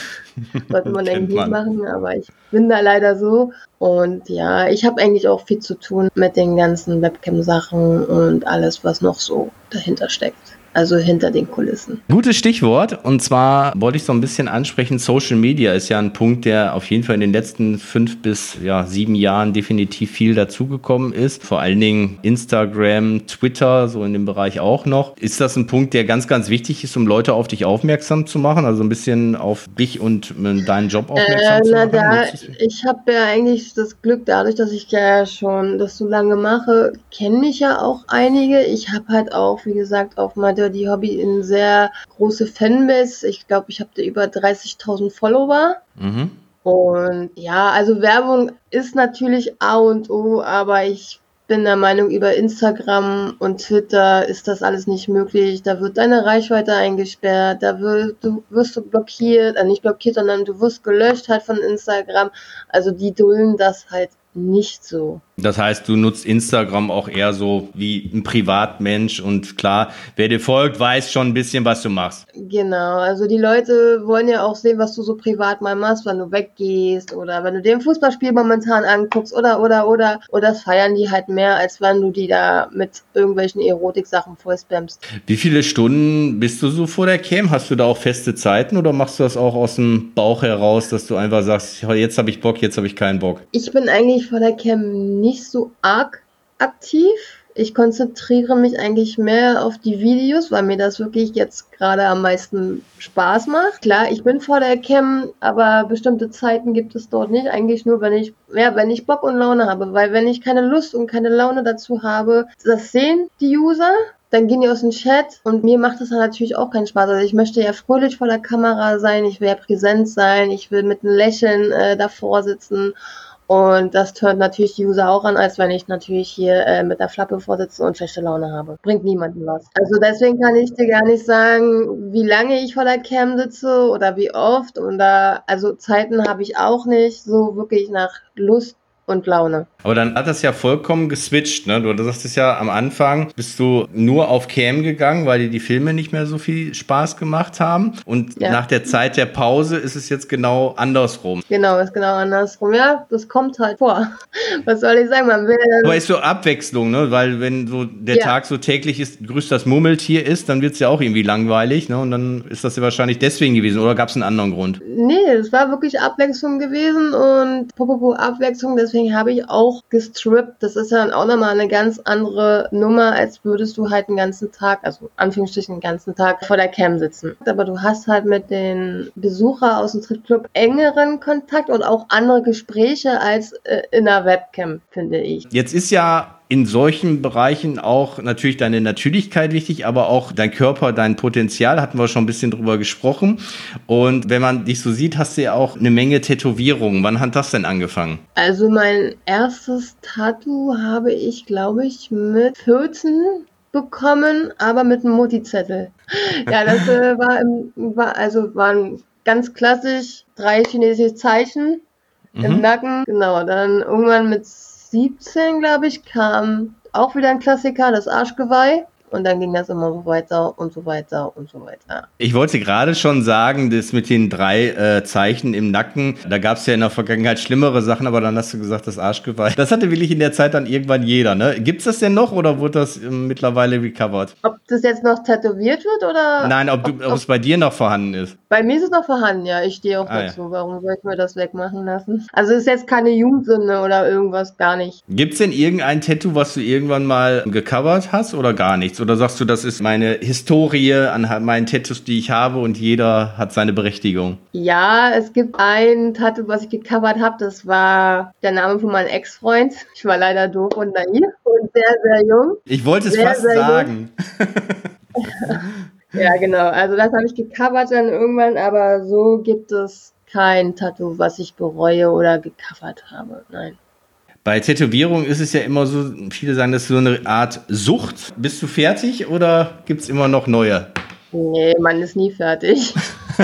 Speaker 2: Sollte man eigentlich nicht machen, aber ich bin da leider so. Und ja, ich habe eigentlich auch viel zu tun mit den ganzen Webcam-Sachen und alles, was noch so dahinter steckt. Also hinter den Kulissen.
Speaker 1: Gutes Stichwort. Und zwar wollte ich so ein bisschen ansprechen, Social Media ist ja ein Punkt, der auf jeden Fall in den letzten fünf bis ja, sieben Jahren definitiv viel dazugekommen ist. Vor allen Dingen Instagram, Twitter, so in dem Bereich auch noch. Ist das ein Punkt, der ganz, ganz wichtig ist, um Leute auf dich aufmerksam zu machen? Also ein bisschen auf dich und deinen Job aufmerksam äh, zu machen?
Speaker 2: Na da, ich habe ja eigentlich das Glück, dadurch, dass ich ja schon das so lange mache, kennen mich ja auch einige. Ich habe halt auch, wie gesagt, auf meiner die Hobby in sehr große Fanbase. Ich glaube, ich habe da über dreißigtausend Follower. Mhm. Und ja, also Werbung ist natürlich A und O, aber ich bin der Meinung, über Instagram und Twitter ist das alles nicht möglich. Da wird deine Reichweite eingesperrt, da wirst du, wirst du blockiert, äh nicht blockiert, sondern du wirst gelöscht halt von Instagram. Also die dulden das halt nicht so.
Speaker 1: Das heißt, du nutzt Instagram auch eher so wie ein Privatmensch und klar, wer dir folgt, weiß schon ein bisschen, was du machst.
Speaker 2: Genau, also die Leute wollen ja auch sehen, was du so privat mal machst, wenn du weggehst oder wenn du dir ein Fußballspiel momentan anguckst oder, oder, oder. Und das feiern die halt mehr, als wenn du die da mit irgendwelchen Erotik-Sachen vollspammst.
Speaker 1: Wie viele Stunden bist du so vor der Cam? Hast du da auch feste Zeiten oder machst du das auch aus dem Bauch heraus, dass du einfach sagst, jetzt habe ich Bock, jetzt habe ich keinen Bock?
Speaker 2: Ich bin eigentlich vor der Cam nicht so arg aktiv. Ich konzentriere mich eigentlich mehr auf die Videos, weil mir das wirklich jetzt gerade am meisten Spaß macht. Klar, ich bin vor der Cam, aber bestimmte Zeiten gibt es dort nicht. Eigentlich nur, wenn ich, ja, wenn ich Bock und Laune habe. Weil wenn ich keine Lust und keine Laune dazu habe, das sehen die User, dann gehen die aus dem Chat und mir macht das dann natürlich auch keinen Spaß. Also ich möchte ja fröhlich vor der Kamera sein, ich will ja präsent sein, ich will mit einem Lächeln äh, davor sitzen. Und das tönt natürlich die User auch an, als wenn ich natürlich hier äh, mit der Flappe vorsitze und schlechte Laune habe. Bringt niemandem was. Also deswegen kann ich dir gar nicht sagen, wie lange ich vor der Cam sitze oder wie oft. Und da, also Zeiten habe ich auch nicht, so wirklich nach Lust und Laune.
Speaker 1: Aber dann hat das ja vollkommen geswitcht, ne? Du sagtest ja, am Anfang bist du nur auf Cam gegangen, weil dir die Filme nicht mehr so viel Spaß gemacht haben. Und ja. Nach der Zeit der Pause ist es jetzt genau andersrum.
Speaker 2: Genau, ist genau andersrum. Ja, das kommt halt vor. Was soll ich sagen? Man will
Speaker 1: Aber ist so Abwechslung, ne? Weil wenn so der ja. Tag so täglich ist, grüßt das Murmeltier ist, dann wird es ja auch irgendwie langweilig, ne? Und dann ist das ja wahrscheinlich deswegen gewesen. Oder gab es einen anderen Grund?
Speaker 2: Nee, es war wirklich Abwechslung gewesen und popopo Abwechslung. Deswegen habe ich auch gestrippt. Das ist ja dann auch nochmal eine ganz andere Nummer, als würdest du halt den ganzen Tag, also Anführungsstrichen den ganzen Tag vor der Cam sitzen. Aber du hast halt mit den Besuchern aus dem Stripclub engeren Kontakt und auch andere Gespräche als äh, in einer Webcam, finde ich.
Speaker 1: Jetzt ist ja in solchen Bereichen auch natürlich deine Natürlichkeit wichtig, aber auch dein Körper, dein Potenzial, hatten wir schon ein bisschen drüber gesprochen. Und wenn man dich so sieht, hast du ja auch eine Menge Tätowierungen. Wann hat das denn angefangen?
Speaker 2: Also mein erstes Tattoo habe ich, glaube ich, mit vierzehn bekommen, aber mit einem Mutti-Zettel. Ja, das äh, war, im, war, also waren ganz klassisch drei chinesische Zeichen mhm. im Nacken. Genau, dann irgendwann mit siebzehn, glaube ich, kam auch wieder ein Klassiker, das Arschgeweih. Und dann ging das immer so weiter und so weiter und so weiter.
Speaker 1: Ich wollte gerade schon sagen, das mit den drei äh, Zeichen im Nacken, da gab es ja in der Vergangenheit schlimmere Sachen, aber dann hast du gesagt, das Arschgeweih. Das hatte wirklich in der Zeit dann irgendwann jeder, ne? Gibt's das denn noch oder wurde das äh, mittlerweile recovered?
Speaker 2: Ob das jetzt noch tätowiert wird oder?
Speaker 1: Nein, ob, du, ob, ob es bei dir noch vorhanden ist.
Speaker 2: Bei mir ist es noch vorhanden, ja. Ich stehe auch
Speaker 1: Ah,
Speaker 2: dazu. Ja. Warum soll ich mir das wegmachen lassen? Also es ist jetzt keine Jugendsünde oder irgendwas, gar nicht.
Speaker 1: Gibt's denn irgendein Tattoo, was du irgendwann mal gecovert hast oder gar nichts? Oder sagst du, das ist meine Historie an meinen Tattoos, die ich habe und jeder hat seine Berechtigung?
Speaker 2: Ja, es gibt ein Tattoo, was ich gecovert habe. Das war der Name von meinem Ex-Freund. Ich war leider doof und naiv und sehr, sehr jung.
Speaker 1: Ich wollte es
Speaker 2: sehr,
Speaker 1: fast
Speaker 2: sehr
Speaker 1: sagen.
Speaker 2: Ja, genau. Also das habe ich gecovert dann irgendwann, aber so gibt es kein Tattoo, was ich bereue oder gecovert habe. Nein.
Speaker 1: Bei Tätowierung ist es ja immer so, viele sagen, das ist so eine Art Sucht. Bist du fertig oder gibt es immer noch neue?
Speaker 2: Nee, man ist nie fertig.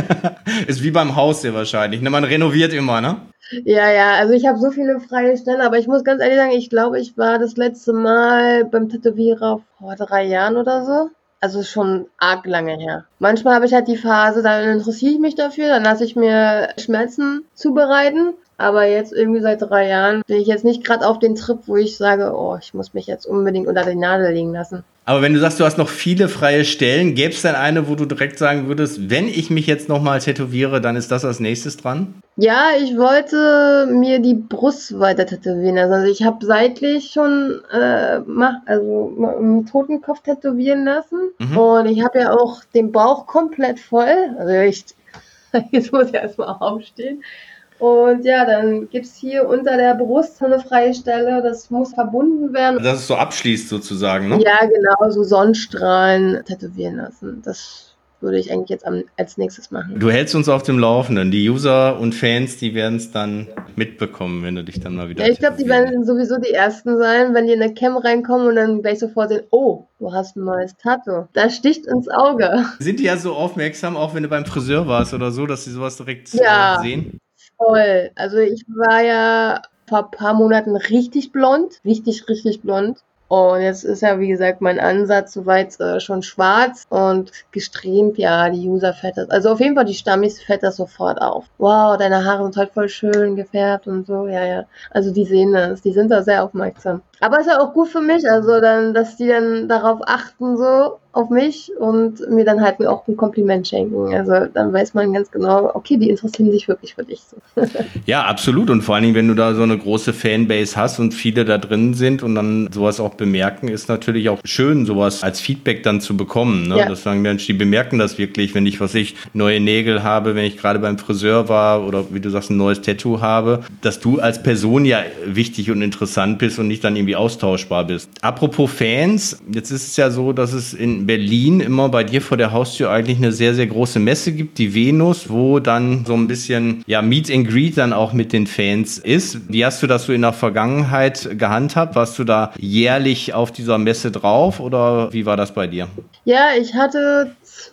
Speaker 1: Ist wie beim Haus sehr wahrscheinlich. Ne? Man renoviert immer, ne?
Speaker 2: Ja, ja, also ich habe so viele freie Stellen, aber ich muss ganz ehrlich sagen, ich glaube, ich war das letzte Mal beim Tätowierer vor drei Jahren oder so. Also schon arg lange her. Manchmal habe ich halt die Phase, dann interessiere ich mich dafür, dann lasse ich mir Schmerzen zubereiten. Aber jetzt irgendwie seit drei Jahren bin ich jetzt nicht gerade auf den Trip, wo ich sage, oh, ich muss mich jetzt unbedingt unter die Nadel legen lassen.
Speaker 1: Aber wenn du sagst, du hast noch viele freie Stellen, gäbe es dann eine, wo du direkt sagen würdest, wenn ich mich jetzt nochmal tätowiere, dann ist das als nächstes dran?
Speaker 2: Ja, ich wollte mir die Brust weiter tätowieren. Also ich habe seitlich schon äh, mach, also einen Totenkopf tätowieren lassen. Mhm. Und ich habe ja auch den Bauch komplett voll. Also ich, jetzt muss ich erstmal aufstehen. Und ja, dann gibt's hier unter der Brust so eine freie Stelle, das muss verbunden werden.
Speaker 1: Dass es so abschließt sozusagen, ne?
Speaker 2: Ja, genau, so Sonnenstrahlen tätowieren lassen. Das würde ich eigentlich jetzt am, als nächstes machen.
Speaker 1: Du hältst uns auf dem Laufenden. Die User und Fans, die werden es dann mitbekommen, wenn du dich dann mal wieder
Speaker 2: Ja, ich glaube, die werden sowieso die Ersten sein, wenn die in eine Cam reinkommen und dann gleich sofort sehen, oh, du hast ein neues Tattoo. Das sticht ins Auge.
Speaker 1: Sind die ja so aufmerksam, auch wenn du beim Friseur warst oder so, dass sie sowas direkt
Speaker 2: ja.
Speaker 1: äh, sehen?
Speaker 2: Voll. Also ich war ja vor ein paar Monaten richtig blond. Richtig, richtig blond. Und jetzt ist ja, wie gesagt, mein Ansatz soweit äh, schon schwarz und gestreamt, ja, die User fällt das. Also auf jeden Fall, die Stammis fällt das sofort auf. Wow, deine Haare sind halt voll schön gefärbt und so, ja, ja. Also die sehen das, die sind da sehr aufmerksam. Aber ist ja auch gut für mich, also dann, dass die dann darauf achten, so auf mich und mir dann halt auch ein Kompliment schenken. Also dann weiß man ganz genau, okay, die interessieren sich wirklich für dich. So.
Speaker 1: Ja, absolut. Und vor allen Dingen, wenn du da so eine große Fanbase hast und viele da drin sind und dann sowas auch bemerken, ist natürlich auch schön, sowas als Feedback dann zu bekommen. Ne? Ja. Das sagen Mensch, die bemerken das wirklich, wenn ich, was ich, neue Nägel habe, wenn ich gerade beim Friseur war oder wie du sagst, ein neues Tattoo habe, dass du als Person ja wichtig und interessant bist und nicht dann irgendwie austauschbar bist. Apropos Fans, jetzt ist es ja so, dass es in Berlin immer bei dir vor der Haustür eigentlich eine sehr, sehr große Messe gibt, die Venus, wo dann so ein bisschen ja Meet and Greet dann auch mit den Fans ist. Wie hast du das so in der Vergangenheit gehandhabt? Warst du da jährlich auf dieser Messe drauf oder wie war das bei dir?
Speaker 2: Ja, ich hatte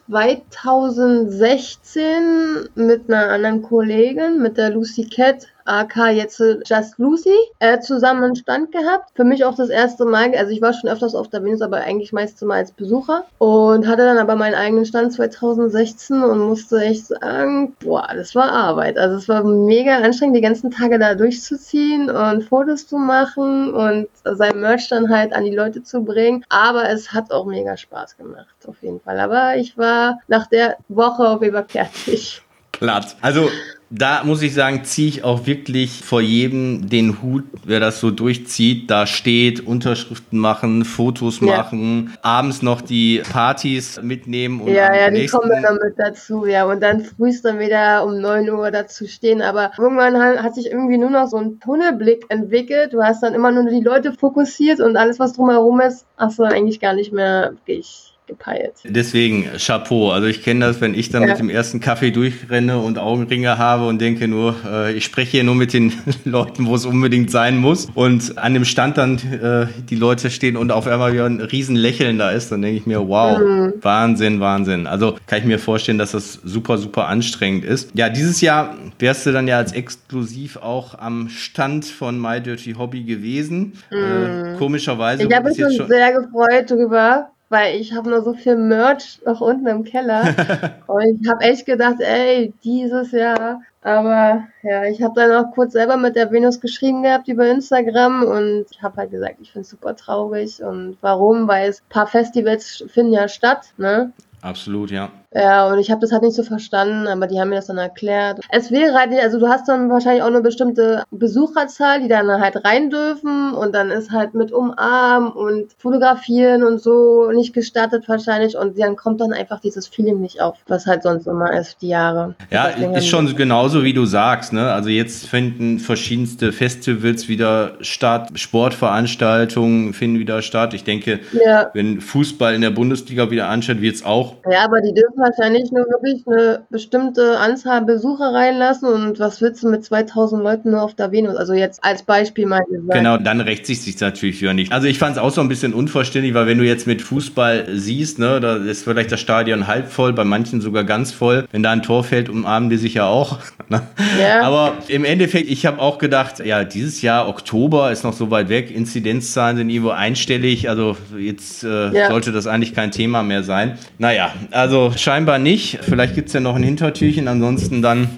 Speaker 2: zweitausendsechzehn mit einer anderen Kollegin, mit der Lucy Cat, aka jetzt Just Lucy, äh, zusammen einen Stand gehabt. Für mich auch das erste Mal, also ich war schon öfters auf der Venus, aber eigentlich meistens mal als Besucher und hatte dann aber meinen eigenen Stand zweitausendsechzehn und musste echt sagen, boah, das war Arbeit. Also es war mega anstrengend, die ganzen Tage da durchzuziehen und Fotos zu machen und sein Merch dann halt an die Leute zu bringen. Aber es hat auch mega Spaß gemacht, auf jeden Fall. Aber ich war nach der Woche auf jeden Fall fertig.
Speaker 1: Platt. Also da muss ich sagen, ziehe ich auch wirklich vor jedem den Hut, wer das so durchzieht, da steht, Unterschriften machen, Fotos ja. machen, abends noch die Partys mitnehmen. Und
Speaker 2: ja, ja, die kommen dann mit dazu, ja. Und dann frühst dann wieder um neun Uhr dazu stehen. Aber irgendwann hat sich irgendwie nur noch so ein Tunnelblick entwickelt. Du hast dann immer nur die Leute fokussiert und alles, was drumherum ist, hast du dann eigentlich gar nicht mehr wirklich gepeilt.
Speaker 1: Deswegen Chapeau. Also ich kenne das, wenn ich dann ja. mit dem ersten Kaffee durchrenne und Augenringe habe und denke nur, äh, ich spreche hier nur mit den Leuten, wo es unbedingt sein muss. Und an dem Stand dann äh, die Leute stehen und auf einmal wieder ein riesen Lächeln da ist, dann denke ich mir, wow, mhm. Wahnsinn, Wahnsinn. Also kann ich mir vorstellen, dass das super, super anstrengend ist. Ja, dieses Jahr wärst du dann ja als exklusiv auch am Stand von My Dirty Hobby gewesen. Mhm. Äh, komischerweise.
Speaker 2: Ich habe mich schon sehr gefreut darüber. weil ich habe noch so viel Merch noch unten im Keller. Und ich habe echt gedacht, ey, dieses Jahr. Aber ja, ich habe dann auch kurz selber mit der Venus geschrieben gehabt über Instagram und ich habe halt gesagt, ich finde es super traurig. Und warum? Weil es ein paar Festivals finden ja statt, ne?
Speaker 1: Absolut, ja.
Speaker 2: Ja, und ich habe das halt nicht so verstanden, aber die haben mir das dann erklärt. Es wäre halt, also du hast dann wahrscheinlich auch eine bestimmte Besucherzahl, die dann halt rein dürfen und dann ist halt mit Umarmen und Fotografieren und so nicht gestattet wahrscheinlich und dann kommt dann einfach dieses Feeling nicht auf, was halt sonst immer ist, die Jahre.
Speaker 1: Ja, ist schon genauso, wie du sagst, ne? Also jetzt finden verschiedenste Festivals wieder statt, Sportveranstaltungen finden wieder statt. Ich denke, ja. Wenn Fußball in der Bundesliga wieder ansteht, wird es auch.
Speaker 2: Ja, aber die dürfen wahrscheinlich nur wirklich eine bestimmte Anzahl Besucher reinlassen und was willst du mit zweitausend Leuten nur auf der Venus? Also jetzt als Beispiel mal gesagt.
Speaker 1: Genau, dann rächt sich sich natürlich wieder nicht. Also ich fand es auch so ein bisschen unverständlich, weil wenn du jetzt mit Fußball siehst, ne, da ist vielleicht das Stadion halb voll, bei manchen sogar ganz voll. Wenn da ein Tor fällt, umarmen die sich ja auch. Ja. Aber im Endeffekt, ich habe auch gedacht, ja, dieses Jahr Oktober ist noch so weit weg, Inzidenzzahlen sind irgendwo einstellig, also jetzt äh, ja. sollte das eigentlich kein Thema mehr sein. Naja, also scheinbar nicht. Vielleicht gibt es ja noch ein Hintertürchen, ansonsten dann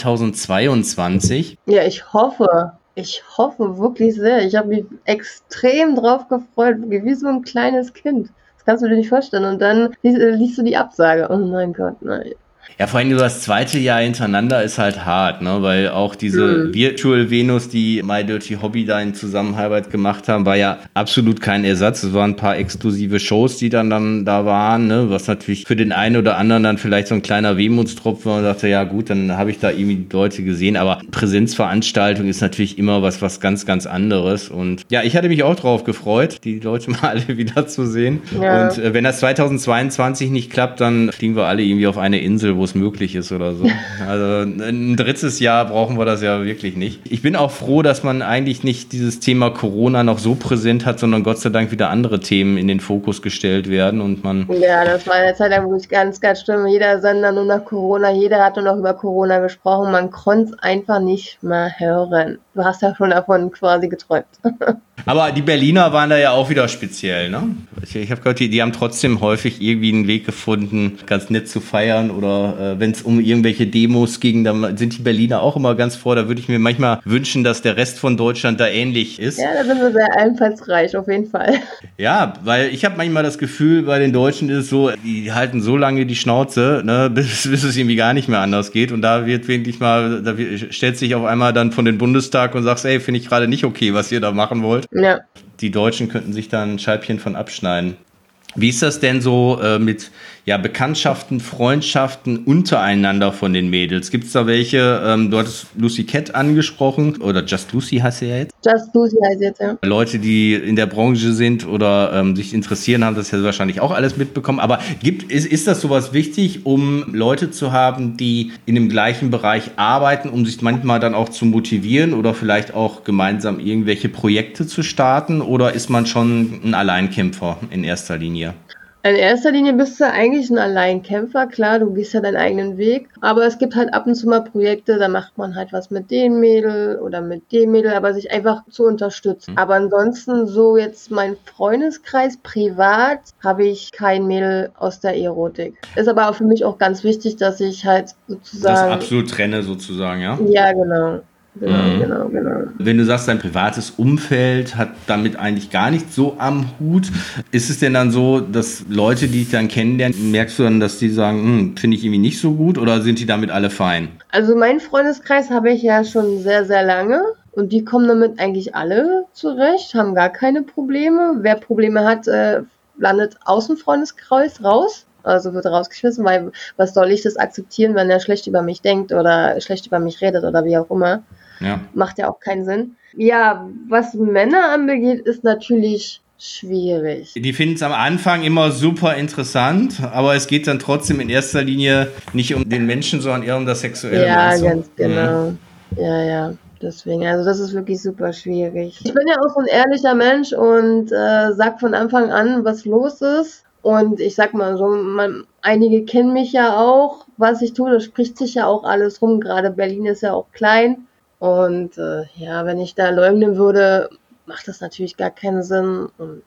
Speaker 1: zweitausendzweiundzwanzig.
Speaker 2: Ja, ich hoffe. Ich hoffe wirklich sehr. Ich habe mich extrem drauf gefreut, wie so ein kleines Kind. Das kannst du dir nicht vorstellen. Und dann liest, liest du die Absage. Oh mein Gott, nein.
Speaker 1: Ja, vor allem das zweite Jahr hintereinander ist halt hart, ne? Weil auch diese mhm. Virtual Venus, die My Dirty Hobby da in Zusammenarbeit gemacht haben, war ja absolut kein Ersatz. Es waren ein paar exklusive Shows, die dann, dann da waren, ne? Was natürlich für den einen oder anderen dann vielleicht so ein kleiner Wehmutstropfen war und dachte, ja gut, dann habe ich da irgendwie die Leute gesehen. Aber Präsenzveranstaltung ist natürlich immer was, was ganz, ganz anderes. Und ja, ich hatte mich auch drauf gefreut, die Leute mal alle wieder zu sehen. Ja. Und äh, wenn das zweitausendzweiundzwanzig nicht klappt, dann fliegen wir alle irgendwie auf eine Insel, wo es möglich ist oder so. Also ein drittes Jahr brauchen wir das ja wirklich nicht. Ich bin auch froh, dass man eigentlich nicht dieses Thema Corona noch so präsent hat, sondern Gott sei Dank wieder andere Themen in den Fokus gestellt werden und man...
Speaker 2: Ja, das war eine Zeit lang wirklich ganz, ganz schlimm. Jeder Sender nur nach Corona, jeder hat nur noch über Corona gesprochen. Man konnte es einfach nicht mehr hören. Du hast ja schon davon quasi geträumt.
Speaker 1: Aber die Berliner waren da ja auch wieder speziell, ne? Ich, ich habe gehört, die, die haben trotzdem häufig irgendwie einen Weg gefunden, ganz nett zu feiern oder äh, wenn es um irgendwelche Demos ging, dann sind die Berliner auch immer ganz vor. Da würde ich mir manchmal wünschen, dass der Rest von Deutschland da ähnlich ist.
Speaker 2: Ja, da sind wir sehr einfallsreich, auf jeden Fall.
Speaker 1: Ja, weil ich habe manchmal das Gefühl, bei den Deutschen ist es so, die halten so lange die Schnauze, ne, bis, bis es irgendwie gar nicht mehr anders geht. Und da wird wirklich mal, da wird, stellt sich auf einmal dann von den Bundestag und sagst, ey, finde ich gerade nicht okay, was ihr da machen wollt.
Speaker 2: Ja.
Speaker 1: Die Deutschen könnten sich da ein Scheibchen von abschneiden. Wie ist das denn so äh, mit ja, Bekanntschaften, Freundschaften untereinander von den Mädels? Gibt es da welche? Ähm, du hattest Lucy Cat angesprochen oder Just Lucy heißt sie ja jetzt.
Speaker 2: Just Lucy heißt jetzt, ja.
Speaker 1: Leute, die in der Branche sind oder ähm, sich interessieren, haben das ja wahrscheinlich auch alles mitbekommen. Aber gibt, ist, ist das sowas wichtig, um Leute zu haben, die in dem gleichen Bereich arbeiten, um sich manchmal dann auch zu motivieren oder vielleicht auch gemeinsam irgendwelche Projekte zu starten? Oder ist man schon ein Alleinkämpfer in erster Linie?
Speaker 2: In erster Linie bist du eigentlich ein Alleinkämpfer, klar, du gehst ja deinen eigenen Weg, aber es gibt halt ab und zu mal Projekte, da macht man halt was mit dem Mädel oder mit dem Mädel, aber sich einfach zu unterstützen. Mhm. Aber ansonsten so jetzt mein Freundeskreis privat habe ich kein Mädel aus der Erotik. Ist aber auch für mich auch ganz wichtig, dass ich halt sozusagen... Das
Speaker 1: absolut trenne sozusagen, ja?
Speaker 2: Ja, genau. Genau, mhm. genau, genau.
Speaker 1: Wenn du sagst, dein privates Umfeld hat damit eigentlich gar nicht so am Hut, ist es denn dann so, dass Leute, die dich dann kennenlernen, merkst du dann, dass die sagen, hm, finde ich irgendwie nicht so gut oder sind die damit alle fein?
Speaker 2: Also meinen Freundeskreis habe ich ja schon sehr, sehr lange und die kommen damit eigentlich alle zurecht, haben gar keine Probleme. Wer Probleme hat, äh, landet aus dem Freundeskreis raus. Also wird rausgeschmissen, weil was soll ich das akzeptieren, wenn er schlecht über mich denkt oder schlecht über mich redet oder wie auch immer.
Speaker 1: Ja.
Speaker 2: Macht ja auch keinen Sinn. Ja, was Männer anbegeht, ist natürlich schwierig.
Speaker 1: Die finden es am Anfang immer super interessant, aber es geht dann trotzdem in erster Linie nicht um den Menschen, sondern eher um das Sexuelle.
Speaker 2: Ja, ganz genau. Mhm. Ja, ja. Deswegen, also das ist wirklich super schwierig. Ich bin ja auch so ein ehrlicher Mensch und äh, sag von Anfang an, was los ist. Und ich sag mal so, man, einige kennen mich ja auch, was ich tue, das spricht sich ja auch alles rum, gerade Berlin ist ja auch klein und äh, ja, wenn ich da leugnen würde, macht das natürlich gar keinen Sinn und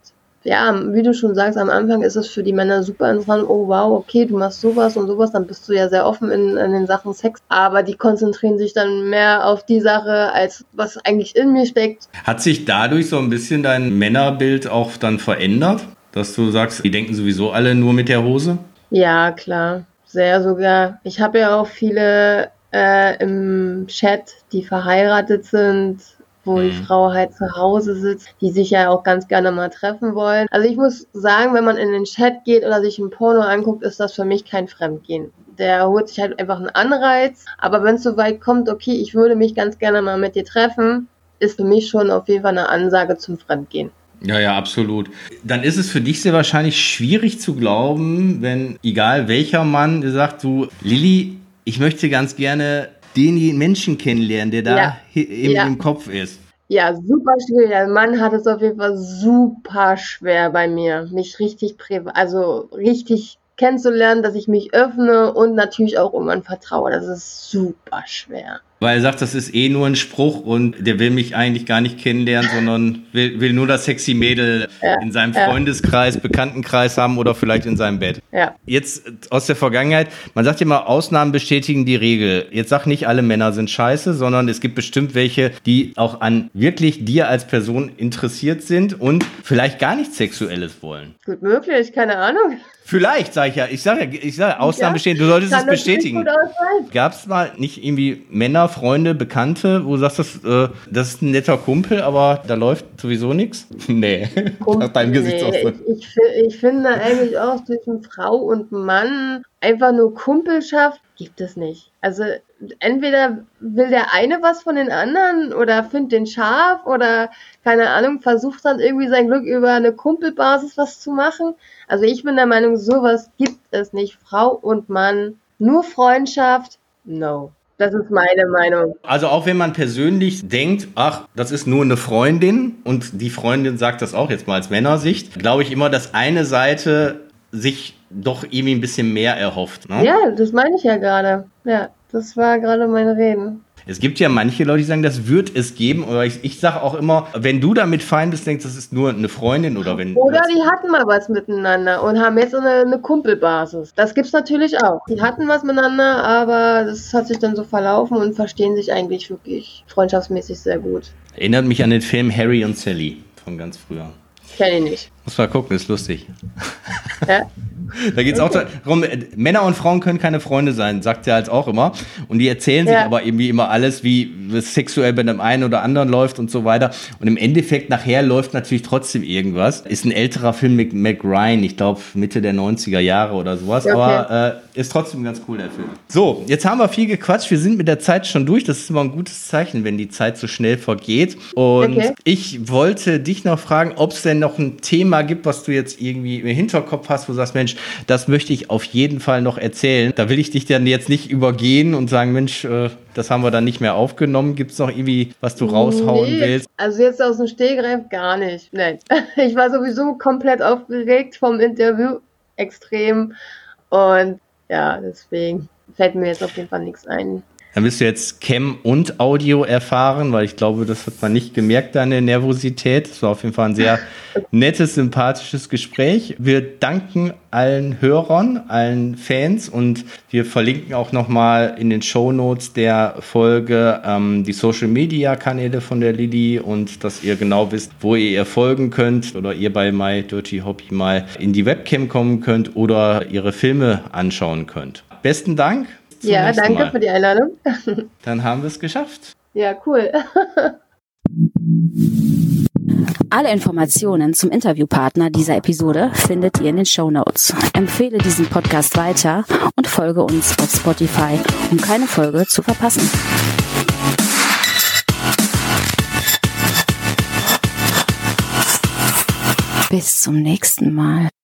Speaker 2: ja, wie du schon sagst, am Anfang ist es für die Männer super interessant, oh wow, okay, du machst sowas und sowas, dann bist du ja sehr offen in, in den Sachen Sex, aber die konzentrieren sich dann mehr auf die Sache, als was eigentlich in mir steckt.
Speaker 1: Hat sich dadurch so ein bisschen dein Männerbild auch dann verändert, dass du sagst, die denken sowieso alle nur mit der Hose?
Speaker 2: Ja, klar, sehr sogar. Ich habe ja auch viele äh, im Chat, die verheiratet sind, wo die Frau halt zu Hause sitzt, die sich ja auch ganz gerne mal treffen wollen. Also ich muss sagen, wenn man in den Chat geht oder sich ein Porno anguckt, ist das für mich kein Fremdgehen. Der holt sich halt einfach einen Anreiz, aber wenn es so weit kommt, okay, ich würde mich ganz gerne mal mit dir treffen, ist für mich schon auf jeden Fall eine Ansage zum Fremdgehen.
Speaker 1: Ja, ja, absolut. Dann ist es für dich sehr wahrscheinlich schwierig zu glauben, wenn, egal welcher Mann, der sagt, du, Lilly, ich möchte ganz gerne den Menschen kennenlernen, der da
Speaker 2: Ja.
Speaker 1: im,
Speaker 2: Ja.
Speaker 1: im Kopf ist.
Speaker 2: Ja, super schwierig. Der Mann hat es auf jeden Fall super schwer bei mir, mich richtig privat, also richtig kennenzulernen, dass ich mich öffne und natürlich auch irgendwann vertraue. Das ist super schwer.
Speaker 1: Weil er sagt, das ist eh nur ein Spruch und der will mich eigentlich gar nicht kennenlernen, sondern will, will nur das sexy Mädel
Speaker 2: Ja,
Speaker 1: in seinem
Speaker 2: ja.
Speaker 1: Freundeskreis, Bekanntenkreis haben oder vielleicht in seinem Bett.
Speaker 2: Ja.
Speaker 1: Jetzt aus der Vergangenheit, man sagt ja immer, Ausnahmen bestätigen die Regel. Jetzt sag nicht, alle Männer sind scheiße, sondern es gibt bestimmt welche, die auch an wirklich dir als Person interessiert sind und vielleicht gar nichts Sexuelles wollen.
Speaker 2: Gut möglich, keine Ahnung.
Speaker 1: Vielleicht, sage ich ja. Ich sage ja, ich sage, Ausnahmen
Speaker 2: Ja,
Speaker 1: bestehen. Du solltest es
Speaker 2: kann natürlich
Speaker 1: bestätigen.
Speaker 2: gut auch sein.
Speaker 1: Gab es mal nicht irgendwie Männer, Freunde, Bekannte, wo du sagst, das, äh, das ist ein netter Kumpel, aber da läuft sowieso nichts? Nee, nach deinem Gesichtsausdruck.
Speaker 2: Nee, ich, ich, fi- ich finde eigentlich auch zwischen Frau und Mann einfach nur Kumpelschaft gibt es nicht. Also entweder will der eine was von den anderen oder findet den scharf oder keine Ahnung, versucht dann irgendwie sein Glück über eine Kumpelbasis was zu machen. Also ich bin der Meinung, sowas gibt es nicht. Frau und Mann, nur Freundschaft, no. Das ist meine Meinung.
Speaker 1: Also auch wenn man persönlich denkt, ach, das ist nur eine Freundin und die Freundin sagt das auch jetzt mal als Männersicht, glaube ich immer, dass eine Seite sich doch irgendwie ein bisschen mehr erhofft. Ne?
Speaker 2: Ja, das meine ich ja gerade. Ja, das war gerade mein Reden.
Speaker 1: Es gibt ja manche Leute, die sagen, das wird es geben. Oder ich, ich sage auch immer, wenn du damit fein bist, denkst, das ist nur eine Freundin oder wenn.
Speaker 2: Oder
Speaker 1: das,
Speaker 2: die hatten mal was miteinander und haben jetzt eine, eine Kumpelbasis. Das gibt's natürlich auch. Die hatten was miteinander, aber das hat sich dann so verlaufen und verstehen sich eigentlich wirklich freundschaftsmäßig sehr gut.
Speaker 1: Erinnert mich an den Film Harry und Sally von ganz früher.
Speaker 2: Kenn ich nicht.
Speaker 1: Muss mal gucken, ist lustig.
Speaker 2: Ja?
Speaker 1: Da geht es auch darum, Männer und Frauen können keine Freunde sein, sagt er halt auch immer. Und die erzählen sich
Speaker 2: Ja.
Speaker 1: aber irgendwie immer alles, wie es sexuell bei dem einen oder anderen läuft und so weiter. Und im Endeffekt nachher läuft natürlich trotzdem irgendwas. Ist ein älterer Film mit Mac Ryan, ich glaube Mitte der neunziger Jahre oder sowas.
Speaker 2: Okay.
Speaker 1: Aber äh, ist trotzdem ganz cool, der Film. So, jetzt haben wir viel gequatscht. Wir sind mit der Zeit schon durch. Das ist immer ein gutes Zeichen, wenn die Zeit so schnell vergeht. Und
Speaker 2: Okay.
Speaker 1: ich wollte dich noch fragen, ob es denn noch ein Thema gibt, was du jetzt irgendwie im Hinterkopf hast, wo du sagst, Mensch, das möchte ich auf jeden Fall noch erzählen. Da will ich dich dann jetzt nicht übergehen und sagen, Mensch, äh, das haben wir dann nicht mehr aufgenommen. Gibt es noch irgendwie, was du raushauen
Speaker 2: Nee,
Speaker 1: willst?
Speaker 2: also jetzt aus dem Stehgreif gar nicht. Nein. Ich war sowieso komplett aufgeregt vom Interview. Extrem. Und ja, deswegen fällt mir jetzt auf jeden Fall nichts ein.
Speaker 1: Dann bist du jetzt Cam und Audio erfahren, weil ich glaube, das hat man nicht gemerkt, deine Nervosität. Das war auf jeden Fall ein sehr nettes, sympathisches Gespräch. Wir danken allen Hörern, allen Fans und wir verlinken auch nochmal in den Shownotes der Folge ähm, die Social-Media-Kanäle von der Lilly und dass ihr genau wisst, wo ihr ihr folgen könnt oder ihr bei My Dirty Hobby mal in die Webcam kommen könnt oder ihre Filme anschauen könnt. Besten Dank. Zum
Speaker 2: Ja,
Speaker 1: nächsten
Speaker 2: danke
Speaker 1: Mal.
Speaker 2: für die Einladung.
Speaker 1: Dann haben wir es geschafft.
Speaker 2: Ja, cool.
Speaker 3: Alle Informationen zum Interviewpartner dieser Episode findet ihr in den Shownotes. Empfehle diesen Podcast weiter und folge uns auf Spotify, um keine Folge zu verpassen. Bis zum nächsten Mal.